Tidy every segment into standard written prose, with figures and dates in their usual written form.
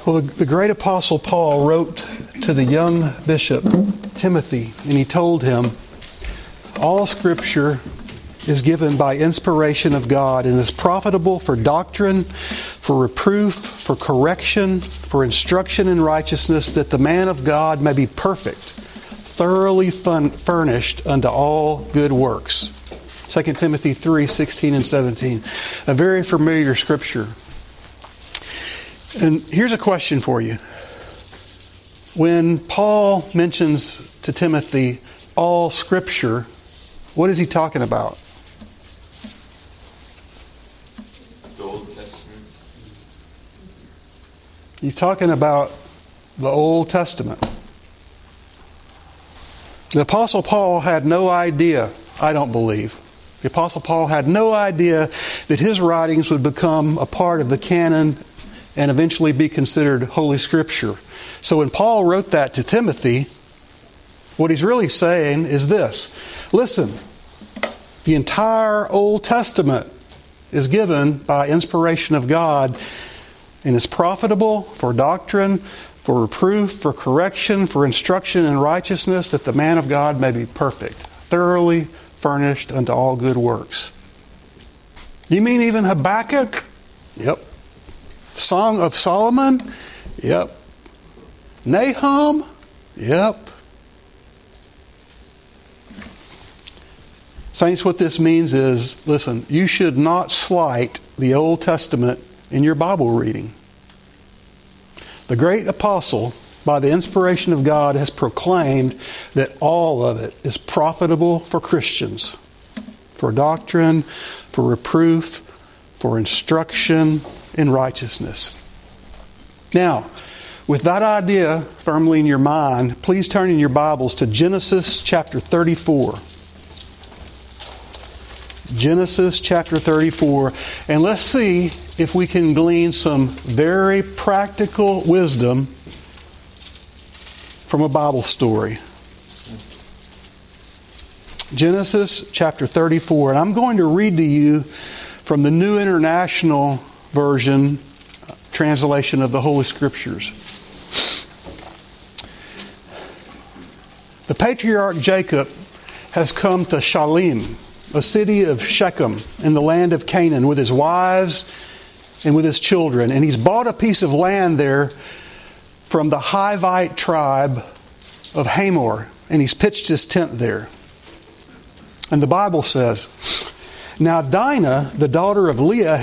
Well, the great apostle Paul wrote to the young bishop, Timothy, and he told him, all Scripture is given by inspiration of God and is profitable for doctrine, for reproof, for correction, for instruction in righteousness, that the man of God may be perfect, thoroughly furnished unto all good works. 2 Timothy 3:16 and 17. A very familiar Scripture. And here's a question for you. When Paul mentions to Timothy all Scripture, what is he talking about? The Old Testament. He's talking about the Old Testament. The Apostle Paul had no idea, I don't believe. The Apostle Paul had no idea that his writings would become a part of the canon and eventually be considered Holy Scripture. So when Paul wrote that to Timothy, what he's really saying is this. Listen, the entire Old Testament is given by inspiration of God and is profitable for doctrine, for reproof, for correction, for instruction in righteousness, that the man of God may be perfect, thoroughly furnished unto all good works. You mean even Habakkuk? Yep. Song of Solomon? Yep. Nahum? Yep. Saints, what this means is, listen, you should not slight the Old Testament in your Bible reading. The great apostle, by the inspiration of God, has proclaimed that all of it is profitable for Christians, for doctrine, for reproof, for instruction in righteousness. Now, with that idea firmly in your mind, please turn in your Bibles to Genesis chapter 34. Genesis chapter 34. And let's see if we can glean some very practical wisdom from a Bible story. Genesis chapter 34. And I'm going to read to you from the New International Version, translation of the Holy Scriptures. The patriarch Jacob has come to Shalem, a city of Shechem in the land of Canaan, with his wives and with his children. And he's bought a piece of land there from the Hivite tribe of Hamor, and he's pitched his tent there. And the Bible says, now Dinah, the daughter Leah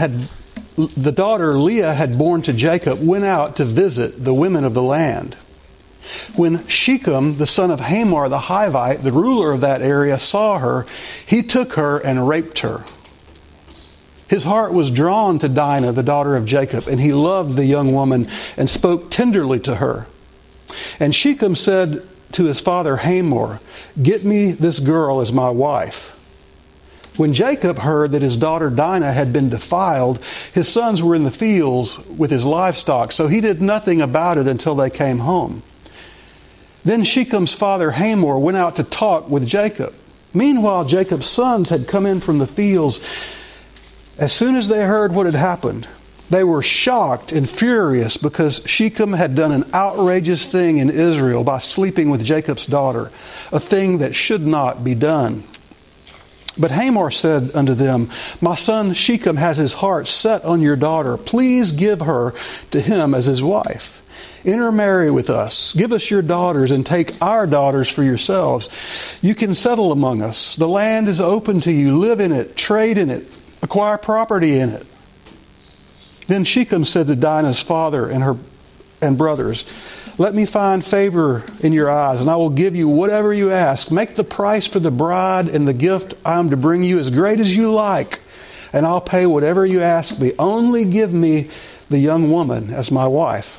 had borne to Jacob, went out to visit the women of the land. When Shechem, the son of Hamor the Hivite, the ruler of that area, saw her, he took her and raped her. His heart was drawn to Dinah, the daughter of Jacob, and he loved the young woman and spoke tenderly to her. And Shechem said to his father Hamor, get me this girl as my wife. When Jacob heard that his daughter Dinah had been defiled, his sons were in the fields with his livestock, so he did nothing about it until they came home. Then Shechem's father Hamor went out to talk with Jacob. Meanwhile, Jacob's sons had come in from the fields. As soon as they heard what had happened, they were shocked and furious because Shechem had done an outrageous thing in Israel by sleeping with Jacob's daughter, a thing that should not be done. But Hamor said unto them, my son Shechem has his heart set on your daughter. Please give her to him as his wife. Intermarry with us. Give us your daughters and take our daughters for yourselves. You can settle among us. The land is open to you. Live in it. Trade in it. Acquire property in it. Then Shechem said to Dinah's father and brothers, let me find favor in your eyes, and I will give you whatever you ask. Make the price for the bride and the gift I am to bring you as great as you like, and I'll pay whatever you ask me. Only give me the young woman as my wife.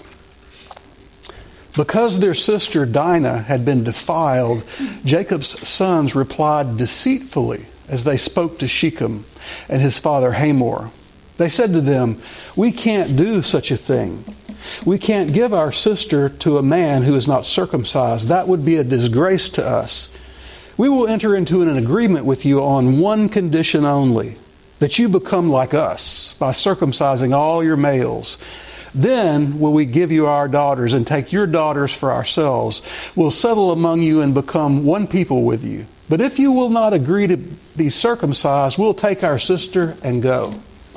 Because their sister Dinah had been defiled, Jacob's sons replied deceitfully as they spoke to Shechem and his father Hamor. They said to them, we can't do such a thing. We can't give our sister to a man who is not circumcised. That would be a disgrace to us. We will enter into an agreement with you on one condition only, that you become like us by circumcising all your males. Then will we give you our daughters and take your daughters for ourselves. We'll settle among you and become one people with you. But if you will not agree to be circumcised, we'll take our sister and go."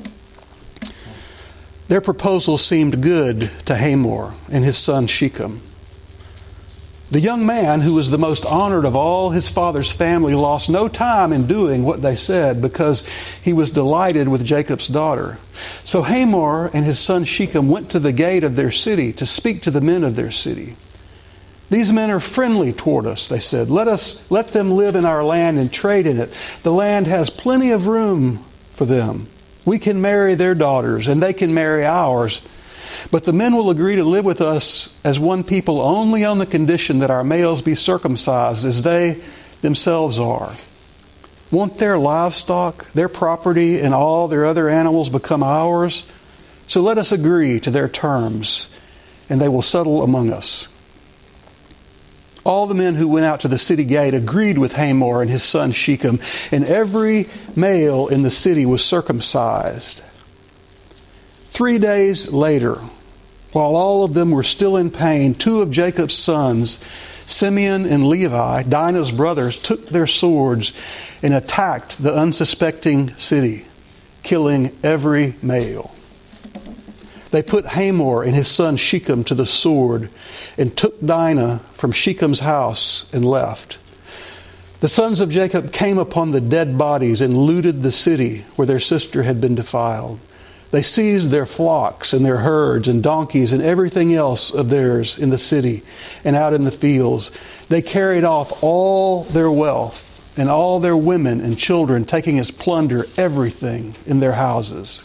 Their proposal seemed good to Hamor and his son Shechem. The young man, who was the most honored of all his father's family, lost no time in doing what they said because he was delighted with Jacob's daughter. So Hamor and his son Shechem went to the gate of their city to speak to the men of their city. "These men are friendly toward us," they said. Let them live in our land and trade in it. The land has plenty of room for them. We can marry their daughters and they can marry ours. But the men will agree to live with us as one people only on the condition that our males be circumcised as they themselves are. Won't their livestock, their property, and all their other animals become ours? So let us agree to their terms, and they will settle among us." All the men who went out to the city gate agreed with Hamor and his son Shechem, and every male in the city was circumcised. 3 days later, while all of them were still in pain, 2 of Jacob's sons, Simeon and Levi, Dinah's brothers, took their swords and attacked the unsuspecting city, killing every male. They put Hamor and his son Shechem to the sword and took Dinah from Shechem's house and left. The sons of Jacob came upon the dead bodies and looted the city where their sister had been defiled. They seized their flocks and their herds and donkeys and everything else of theirs in the city and out in the fields. They carried off all their wealth and all their women and children, taking as plunder everything in their houses.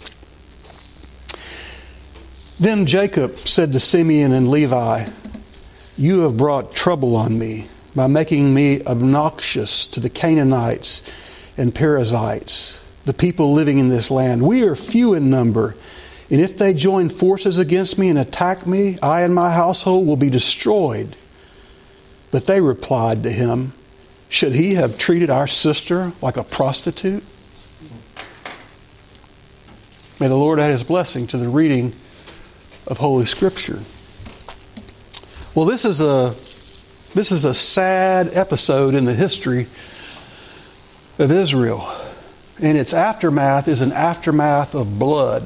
Then Jacob said to Simeon and Levi, "You have brought trouble on me by making me obnoxious to the Canaanites and Perizzites, the people living in this land. We are few in number, and if they join forces against me and attack me, I and my household will be destroyed." But they replied to him, "Should he have treated our sister like a prostitute?" May the Lord add His blessing to the reading of Holy Scripture. Well, this is a sad episode in the history of Israel. And its aftermath is an aftermath of blood.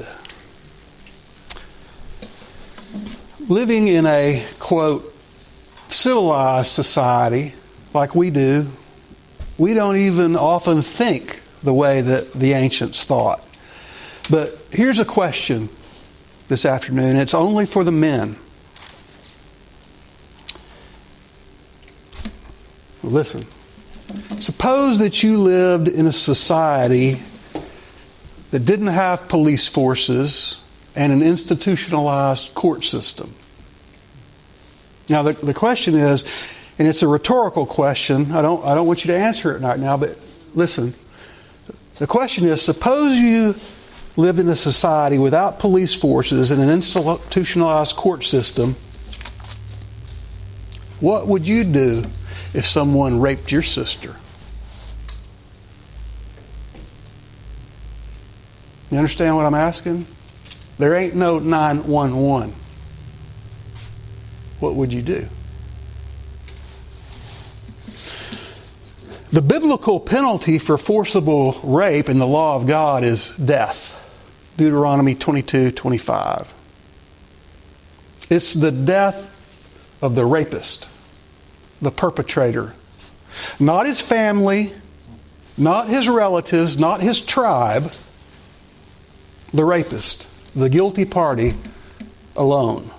Living in a, quote, civilized society like we do, we don't even often think the way that the ancients thought. But here's a question this afternoon. It's only for the men. Listen. Suppose that you lived in a society that didn't have police forces and an institutionalized court system. Now the question is, and it's a rhetorical question, I don't want you to answer it right now, but listen. The question is, suppose you lived in a society without police forces and an institutionalized court system, what would you do if someone raped your sister? You understand what I'm asking? There ain't no 911. What would you do? The biblical penalty for forcible rape in the law of God is death. Deuteronomy 22:25. It's the death of the rapist, the perpetrator. Not his family, not his relatives, not his tribe. The rapist, the guilty party alone.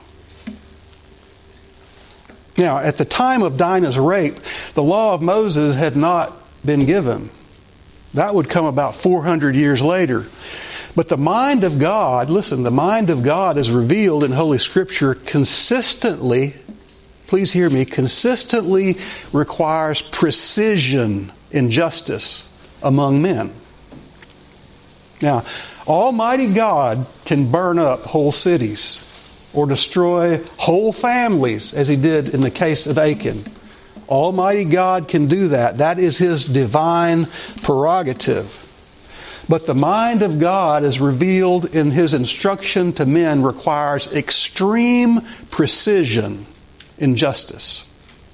Now, at the time of Dinah's rape, the law of Moses had not been given. That would come about 400 years later. But the mind of God, listen, the mind of God is revealed in Holy Scripture consistently, please hear me, consistently requires precision in justice among men. Now, Almighty God can burn up whole cities or destroy whole families, as He did in the case of Achan. Almighty God can do that. That is His divine prerogative. But the mind of God, as revealed in His instruction to men, requires extreme precision in justice.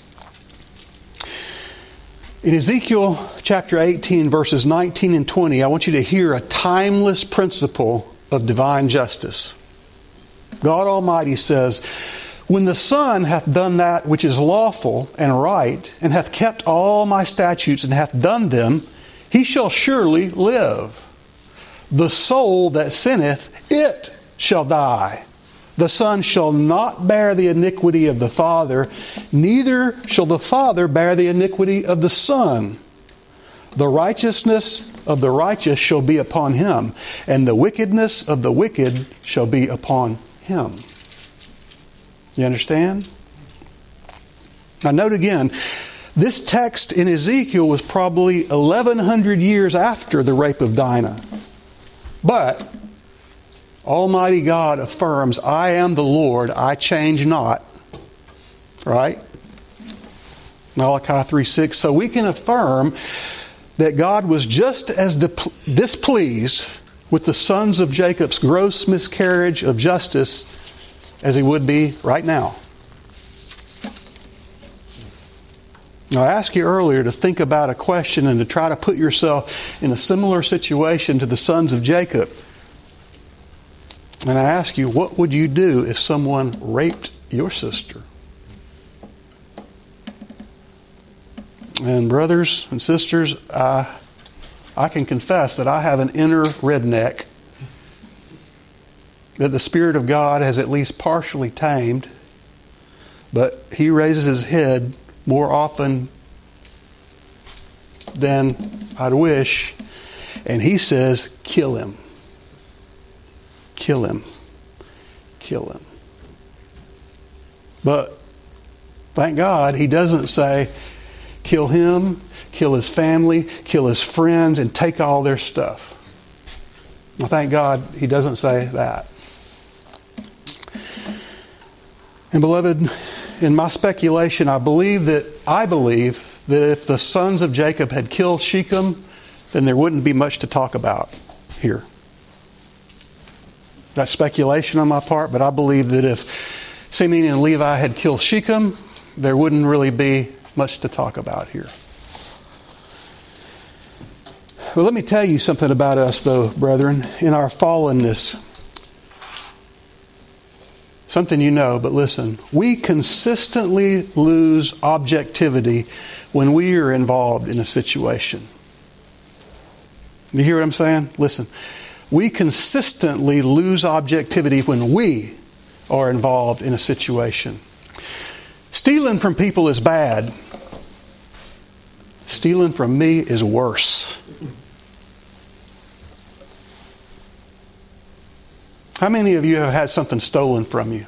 In Ezekiel chapter 18, verses 19 and 20, I want you to hear a timeless principle of divine justice. God Almighty says, "When the Son hath done that which is lawful and right, and hath kept all my statutes, and hath done them, he shall surely live. The soul that sinneth, it shall die. The Son shall not bear the iniquity of the Father, neither shall the Father bear the iniquity of the Son. The righteousness of the righteous shall be upon him, and the wickedness of the wicked shall be upon him." You understand? Now note again, this text in Ezekiel was probably 1,100 years after the rape of Dinah. But Almighty God affirms, "I am the Lord, I change not." Right? Malachi 3:6. So we can affirm that God was just as displeased with the sons of Jacob's gross miscarriage of justice as He would be right now. Now, I asked you earlier to think about a question and to try to put yourself in a similar situation to the sons of Jacob. And I ask you, what would you do if someone raped your sister? And brothers and sisters, I can confess that I have an inner redneck that the Spirit of God has at least partially tamed, but he raises his head more often than I'd wish, and he says, "Kill him. Kill him. Kill him." But thank God he doesn't say, "Kill him, kill his family, kill his friends, and take all their stuff." Well, thank God he doesn't say that. And beloved, in my speculation, I believe that if the sons of Jacob had killed Shechem, then there wouldn't be much to talk about here. That's speculation on my part, but I believe that if Simeon and Levi had killed Shechem, there wouldn't really be much to talk about here. Well, let me tell you something about us, though, brethren, in our fallenness. Something you know, but listen. We consistently lose objectivity when we are involved in a situation. You hear what I'm saying? Listen. We consistently lose objectivity when we are involved in a situation. Stealing from people is bad. Stealing from me is worse. How many of you have had something stolen from you?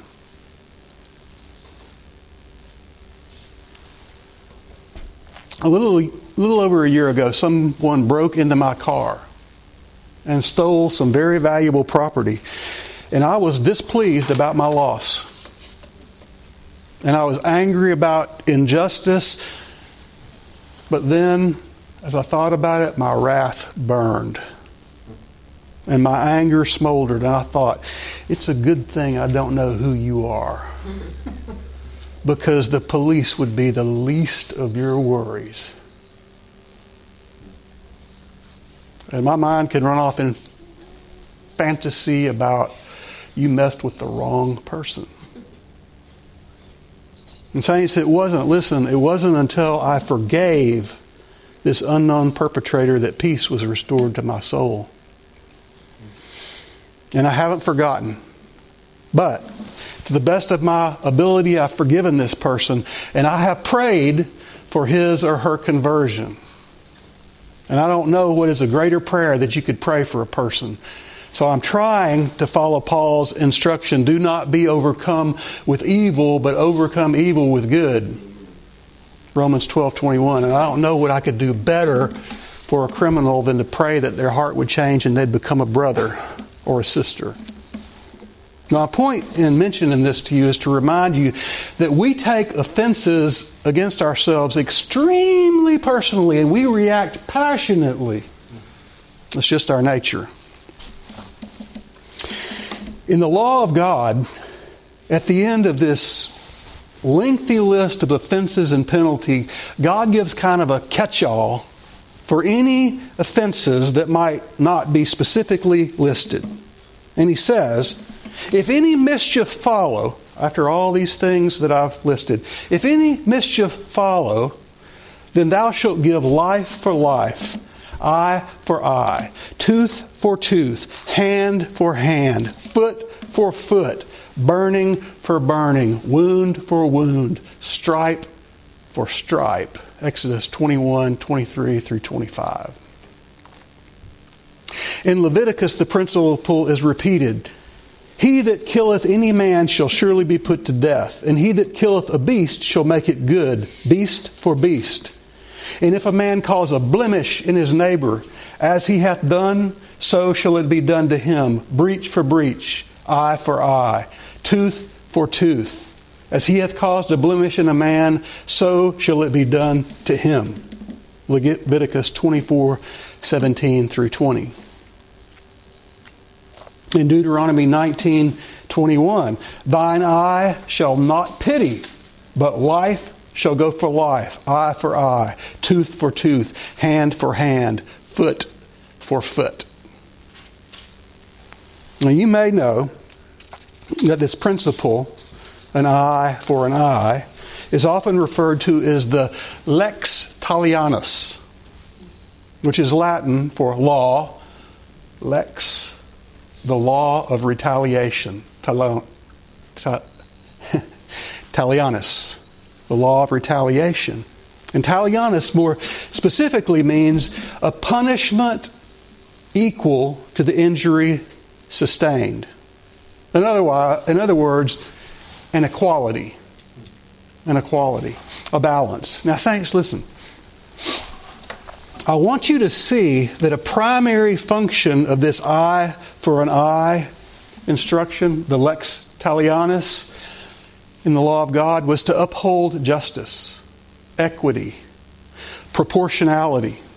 A little over a year ago, someone broke into my car and stole some very valuable property. And I was displeased about my loss. And I was angry about injustice. But then, as I thought about it, my wrath burned. And my anger smoldered. And I thought, it's a good thing I don't know who you are. Because the police would be the least of your worries. And my mind can run off in fantasy about you messed with the wrong person. And saints, it wasn't until I forgave this unknown perpetrator that peace was restored to my soul. And I haven't forgotten. But to the best of my ability, I've forgiven this person, and I have prayed for his or her conversion. And I don't know what is a greater prayer that you could pray for a person. So I'm trying to follow Paul's instruction. Do not be overcome with evil, but overcome evil with good. Romans 12:21. And I don't know what I could do better for a criminal than to pray that their heart would change and they'd become a brother or a sister. Now, my point in mentioning this to you is to remind you that we take offenses against ourselves extremely personally, and we react passionately It's just our nature. In the law of God, at the end of this lengthy list of offenses and penalty, God gives kind of a catch-all for any offenses that might not be specifically listed. And He says, if any mischief follow, after all these things that I've listed, if any mischief follow, then thou shalt give life for life, eye for eye, tooth for tooth, hand for hand, foot for foot, burning for burning, wound for wound, stripe for stripe. Exodus 21, 23 through 25. In Leviticus, the principle is repeated. He that killeth any man shall surely be put to death, and he that killeth a beast shall make it good, beast for beast. And if a man cause a blemish in his neighbor, as he hath done, so shall it be done to him, breach for breach, eye for eye, tooth for tooth. As he hath caused a blemish in a man, so shall it be done to him. Leviticus 24, 17 through 20. In Deuteronomy 19, 21, thine eye shall not pity, but life shall go for life, eye for eye, tooth for tooth, hand for hand, foot for foot. Now you may know that this principle, an eye for an eye, is often referred to as the lex talionis, which is Latin for law, lex, the law of retaliation, talionis, the law of retaliation. And talionis more specifically means a punishment equal to the injury sustained. In other words, an equality, a balance. Now, saints, listen. I want you to see that a primary function of this eye for an eye instruction, the lex talionis, in the law of God, was to uphold justice, equity, proportionality.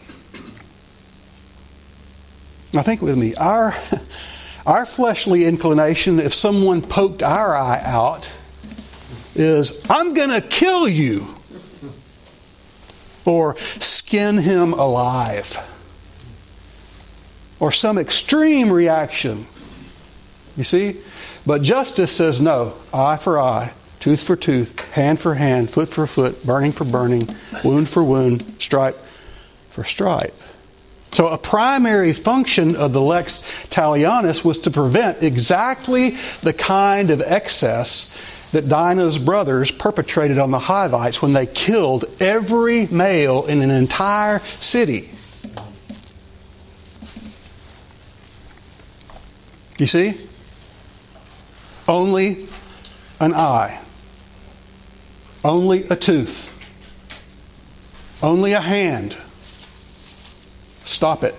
Now think with me. Our fleshly inclination, if someone poked our eye out, is, I'm going to kill you. Or skin him alive. Or some extreme reaction. You see? But justice says no. Eye for eye, tooth for tooth, hand for hand, foot for foot, burning for burning, wound for wound, stripe for stripe. So a primary function of the lex talionis was to prevent exactly the kind of excess that Dinah's brothers perpetrated on the Hivites when they killed every male in an entire city. You see? Only an eye. Only a tooth. Only a hand. Stop it.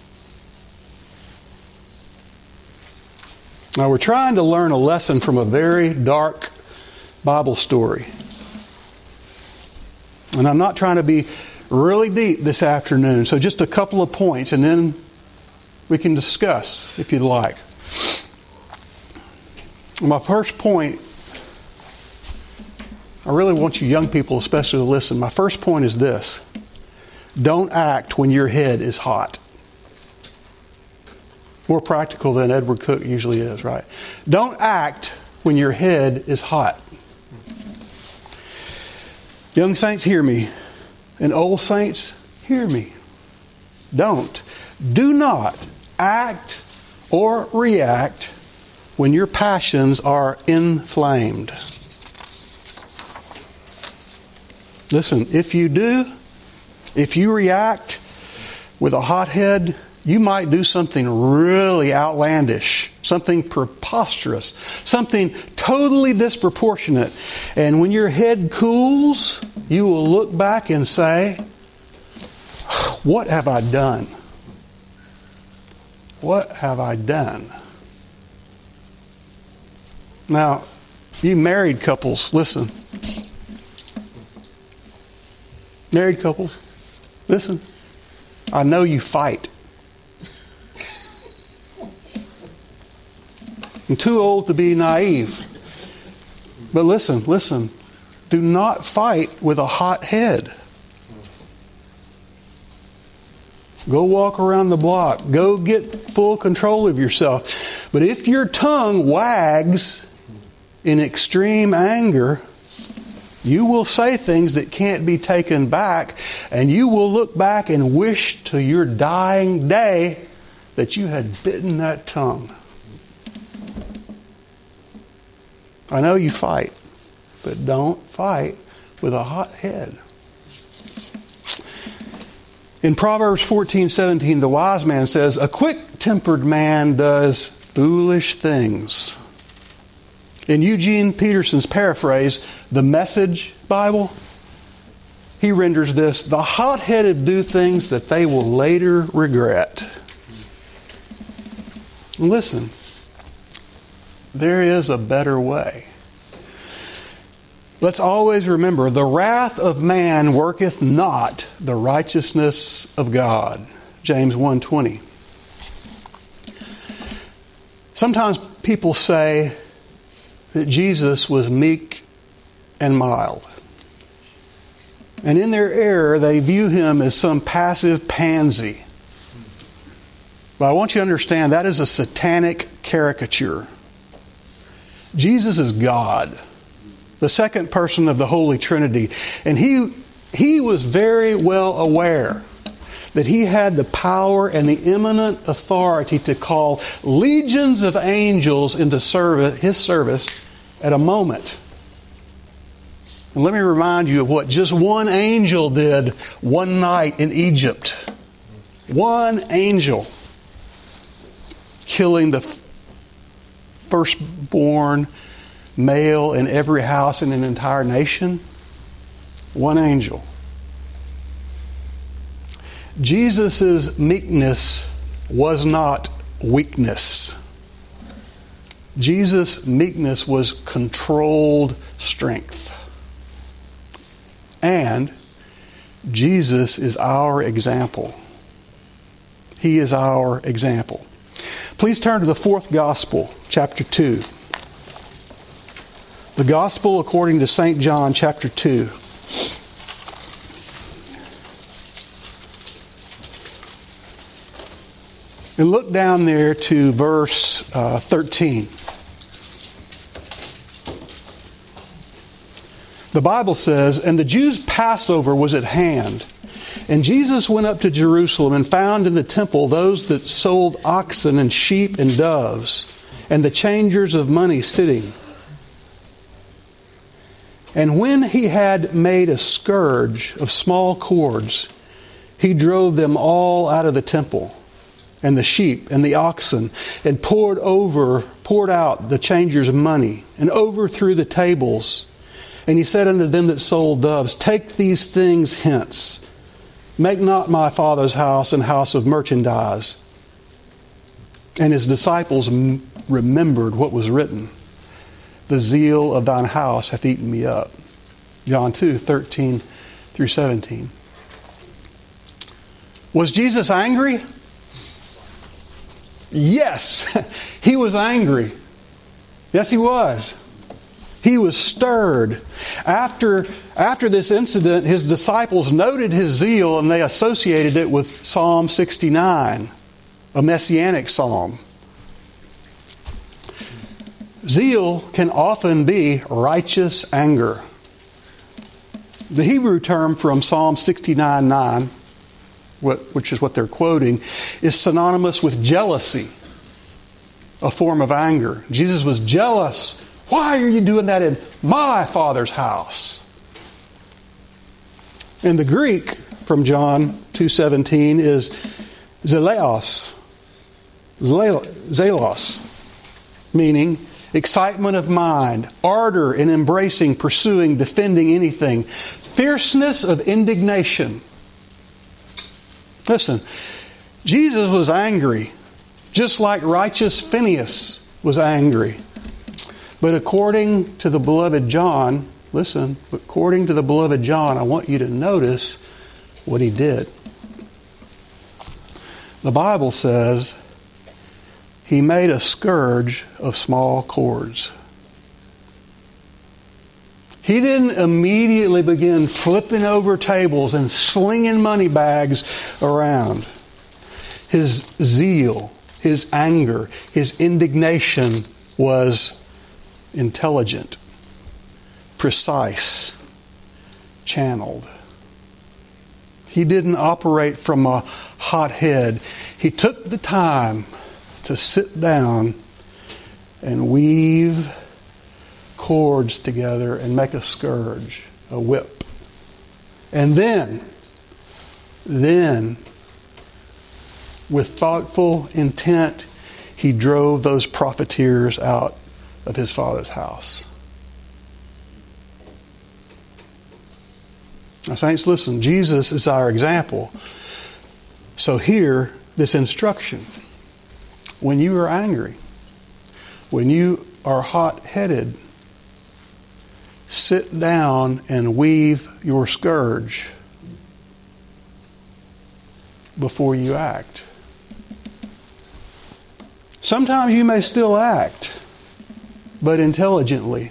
Now we're trying to learn a lesson from a very dark Bible story. And I'm not trying to be really deep this afternoon, so just a couple of points and then we can discuss if you'd like. My first point, I really want you young people especially to listen. My first point is this. Don't act when your head is hot. More practical than Edward Cook usually is, right? Don't act when your head is hot. Young saints, hear me. And old saints, hear me. Do not act or react when your passions are inflamed. Listen, if you do, if you react with a hot head, you might do something really outlandish, something preposterous, something totally disproportionate. And when your head cools, you will look back and say, what have I done? What have I done? Now, you married couples, listen. Married couples, listen. I know you fight. I'm too old to be naive. But listen. Do not fight with a hot head. Go walk around the block. Go get full control of yourself. But if your tongue wags in extreme anger, you will say things that can't be taken back, and you will look back and wish to your dying day that you had bitten that tongue. I know you fight, but don't fight with a hot head. In Proverbs 14:17, the wise man says, "A quick-tempered man does foolish things." In Eugene Peterson's paraphrase, the Message Bible, he renders this, "The hot-headed do things that they will later regret." Listen, there is a better way. Let's always remember, the wrath of man worketh not the righteousness of God. James 1:20. Sometimes people say that Jesus was meek and mild. And in their error, they view him as some passive pansy. But I want you to understand that is a satanic caricature. Jesus is God, the second person of the Holy Trinity. And he was very well aware that he had the power and the eminent authority to call legions of angels into his service at a moment. And let me remind you of what just one angel did one night in Egypt. One angel killing the firstborn male in every house in an entire nation. One angel. Jesus' meekness was not weakness. Jesus' meekness was controlled strength. And Jesus is our example. He is our example. Please turn to the fourth gospel, chapter 2. The gospel according to St. John, chapter 2. And look down there to verse 13. The Bible says, "And the Jews' Passover was at hand. And Jesus went up to Jerusalem and found in the temple those that sold oxen and sheep and doves, and the changers of money sitting. And when he had made a scourge of small cords, he drove them all out of the temple, and the sheep and the oxen, and poured out the changers' money, and overthrew the tables. And he said unto them that sold doves, Take these things hence. Make not my Father's house an house of merchandise. And his disciples remembered what was written. The zeal of thine house hath eaten me up. John 2:13 through 17. Was Jesus angry? Yes, he was angry. Yes, he was. He was stirred. After this incident, his disciples noted his zeal and they associated it with Psalm 69, a messianic psalm. Zeal can often be righteous anger. The Hebrew term from Psalm 69:9, which is what they're quoting, is synonymous with jealousy, a form of anger. Jesus was jealous. Why are you doing that in my Father's house? And the Greek from John 2:17 is zeleos. Zelos, meaning excitement of mind, ardor in embracing, pursuing, defending anything, fierceness of indignation. Listen, Jesus was angry, just like righteous Phinehas was angry. But according to the beloved John, listen, according to the beloved John, I want you to notice what he did. The Bible says He made a scourge of small cords. He didn't immediately begin flipping over tables and slinging money bags around. His zeal, his anger, his indignation was intelligent, precise, channeled. He didn't operate from a hot head. He took the time to sit down and weave cords together and make a scourge, a whip. And then, with thoughtful intent, he drove those profiteers out of his father's house. Now, saints, listen, Jesus is our example. So hear this instruction. When you are angry, when you are hot-headed, sit down and weave your scourge before you act. Sometimes you may still act, but intelligently.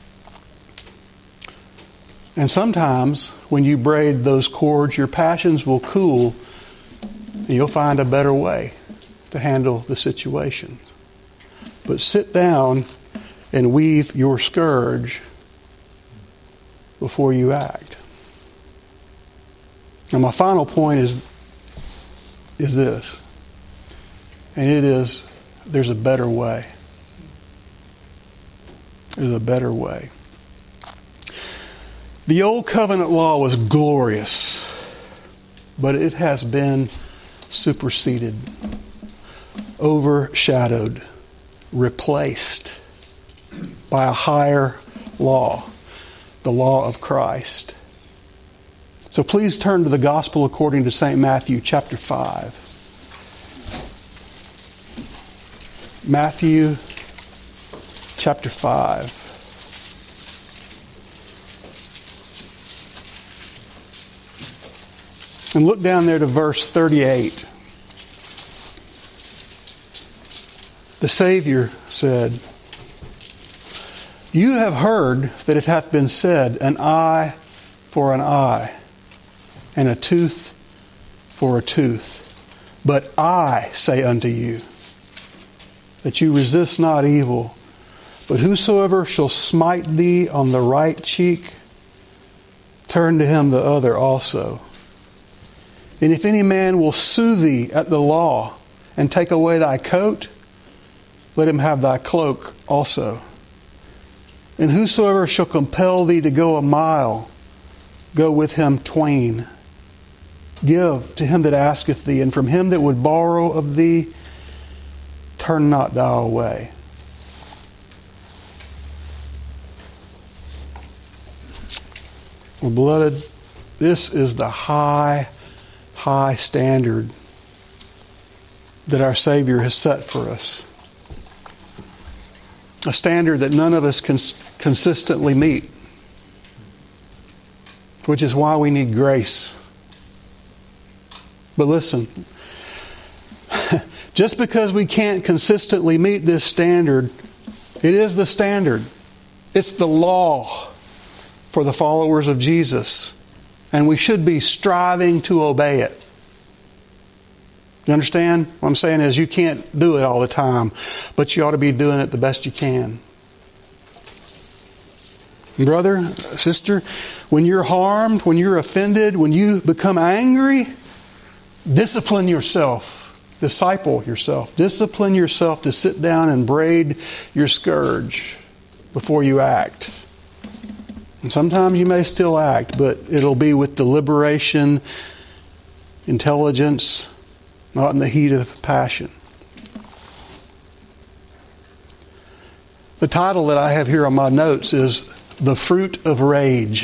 And sometimes when you braid those cords, your passions will cool and you'll find a better way to handle the situation. But sit down and weave your scourge before you act. Now my final point is this. And it is, there's a better way. There's a better way. The old covenant law was glorious, but it has been superseded, overshadowed, replaced by a higher law, the law of Christ. So please turn to the Gospel according to St. Matthew chapter 5. Matthew chapter 5. And look down there to verse 38. The Savior said, "You have heard that it hath been said, an eye for an eye, and a tooth for a tooth. But I say unto you, that you resist not evil, but whosoever shall smite thee on the right cheek, turn to him the other also. And if any man will sue thee at the law, and take away thy coat, let him have thy cloak also. And whosoever shall compel thee to go a mile, go with him twain. Give to him that asketh thee, and from him that would borrow of thee, turn not thou away." Well, beloved, this is the high standard that our Savior has set for us. A standard that none of us can consistently meet, which is why we need grace. But listen, just because we can't consistently meet this standard, it is the standard. It's the law for the followers of Jesus. And we should be striving to obey it. You understand? What I'm saying is you can't do it all the time, but you ought to be doing it the best you can. Brother, sister, when you're harmed, when you're offended, when you become angry, discipline yourself. Disciple yourself. Discipline yourself to sit down and braid your scourge before you act. And sometimes you may still act, but it'll be with deliberation, intelligence, not in the heat of passion. The title that I have here on my notes is "The Fruit of Rage,"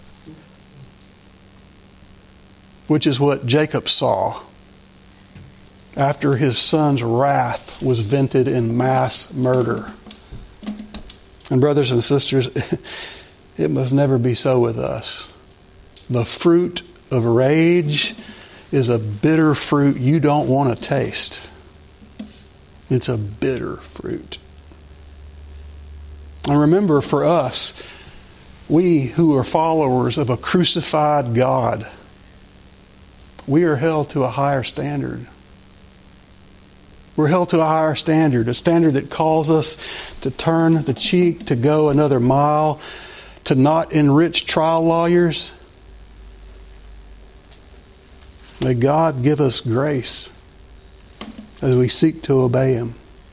which is what Jacob saw after his son's wrath was vented in mass murder. And brothers and sisters, it must never be so with us. The fruit of rage is a bitter fruit you don't want to taste. It's a bitter fruit. And remember, for us, we who are followers of a crucified God, we are held to a higher standard. We're held to a higher standard, a standard that calls us to turn the cheek, to go another mile, to not enrich trial lawyers. May God give us grace as we seek to obey Him.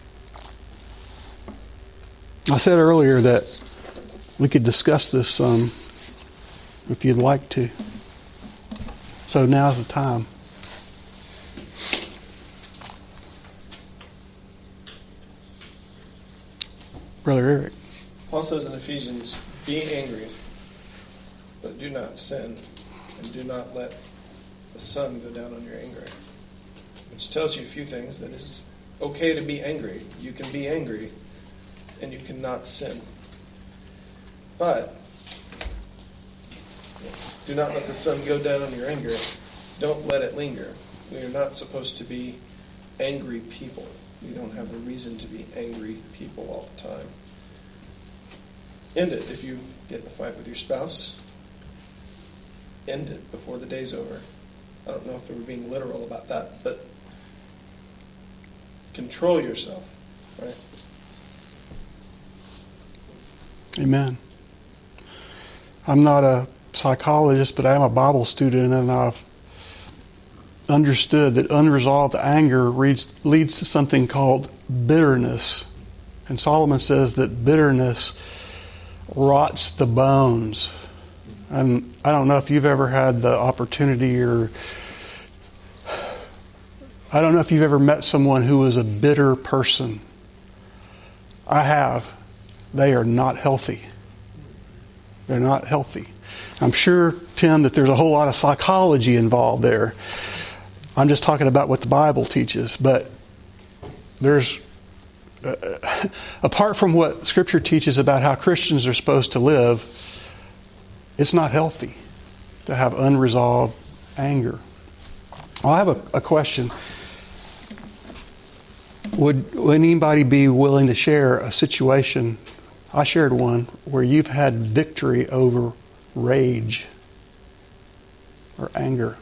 I said earlier that we could discuss this some if you'd like to. So now's the time. Brother Eric. Paul says in Ephesians, be angry, but do not sin, and do not let the sun go down on your anger. Which tells you a few things. That it's okay to be angry. You can be angry, and you cannot sin. But do not let the sun go down on your anger. Don't let it linger. We are not supposed to be angry people. We don't have a reason to be angry people all the time. End it. If you get in a fight with your spouse, end it before the day's over. I don't know if they were being literal about that, but control yourself, right? Amen. I'm not a psychologist, but I am a Bible student, and I've understood that unresolved anger leads to something called bitterness. And Solomon says that bitterness rots the bones. And I don't know if you've ever had the opportunity, or I don't know if you've ever met someone who was a bitter person. I have. They are not healthy. They're not healthy. I'm sure, Tim, that there's a whole lot of psychology involved there. I'm just talking about what the Bible teaches. But there's, apart from what Scripture teaches about how Christians are supposed to live, it's not healthy to have unresolved anger. I have a question. Would anybody be willing to share a situation? I shared one where you've had victory over rage or anger.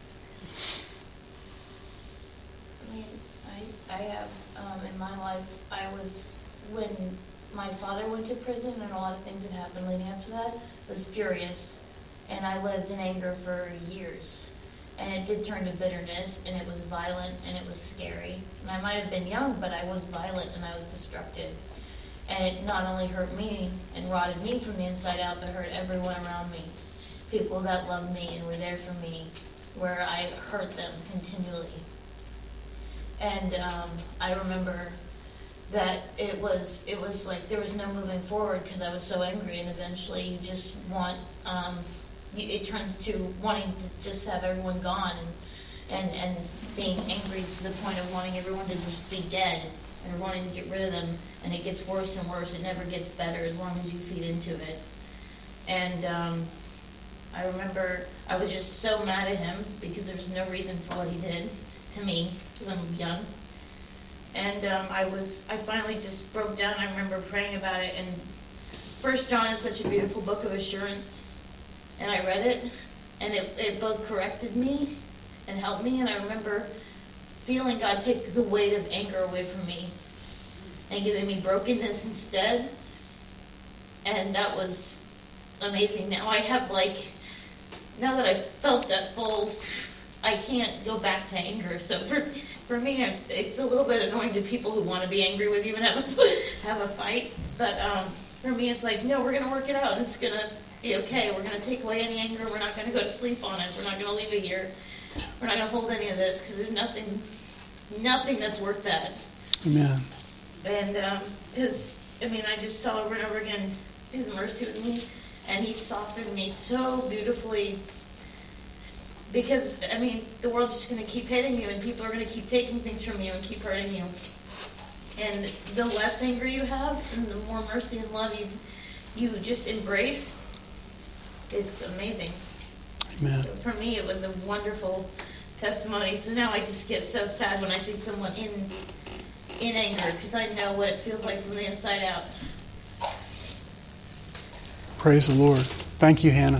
I mean, I have in my life, when my father went to prison and a lot of things that happened leading up to that, was furious. And I lived in anger for years. And it did turn to bitterness, and it was violent, and it was scary. And I might have been young, but I was violent and I was destructive. And it not only hurt me and rotted me from the inside out, but hurt everyone around me. People that loved me and were there for me, where I hurt them continually. And I remember that it was like there was no moving forward because I was so angry, and eventually you just want, it turns to wanting to just have everyone gone and being angry to the point of wanting everyone to just be dead and wanting to get rid of them, and it gets worse and worse. It never gets better as long as you feed into it. And I remember I was just so mad at him because there was no reason for what he did to me because I'm young. And I finally just broke down. I remember praying about it, and 1 John is such a beautiful book of assurance. And I read it, and it both corrected me and helped me. And I remember feeling God take the weight of anger away from me and giving me brokenness instead. And that was amazing. Now I have now that I've felt that full, I can't go back to anger. So for me, it's a little bit annoying to people who want to be angry with you and have a fight. But for me, it's like, no, we're going to work it out, and it's going to be okay. We're going to take away any anger. We're not going to go to sleep on it. We're not going to leave it here. We're not going to hold any of this because there's nothing that's worth that. Amen. And because, I just saw over and over again His mercy with me, and He softened me so beautifully. Because, the world's just going to keep hitting you, and people are going to keep taking things from you and keep hurting you. And the less anger you have, and the more mercy and love you just embrace, it's amazing. Amen. So for me, it was a wonderful testimony. So now I just get so sad when I see someone in anger, because I know what it feels like from the inside out. Praise the Lord. Thank you, Hannah.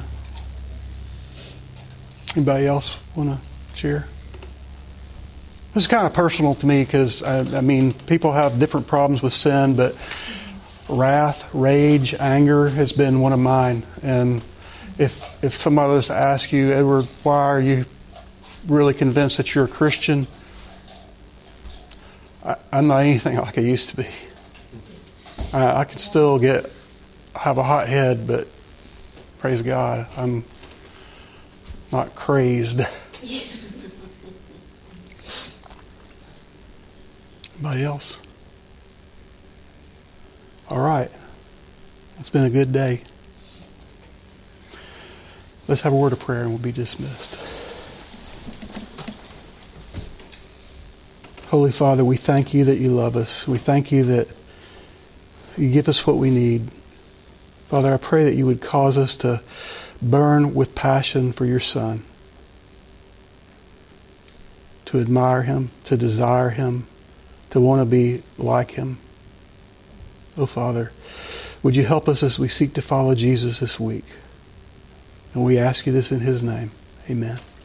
Anybody else want to share? This is kind of personal to me because, I mean, people have different problems with sin, but wrath, rage, anger has been one of mine. And if somebody was to ask you, Edward, why are you really convinced that you're a Christian? I'm not anything like I used to be. I can still have a hot head, but praise God, I'm not crazed. Anybody else? All right. It's been a good day. Let's have a word of prayer and we'll be dismissed. Holy Father, we thank you that you love us. We thank you that you give us what we need. Father, I pray that you would cause us to burn with passion for your Son, to admire him, to desire him, to want to be like him. Oh, Father, would you help us as we seek to follow Jesus this week? And we ask you this in his name. Amen.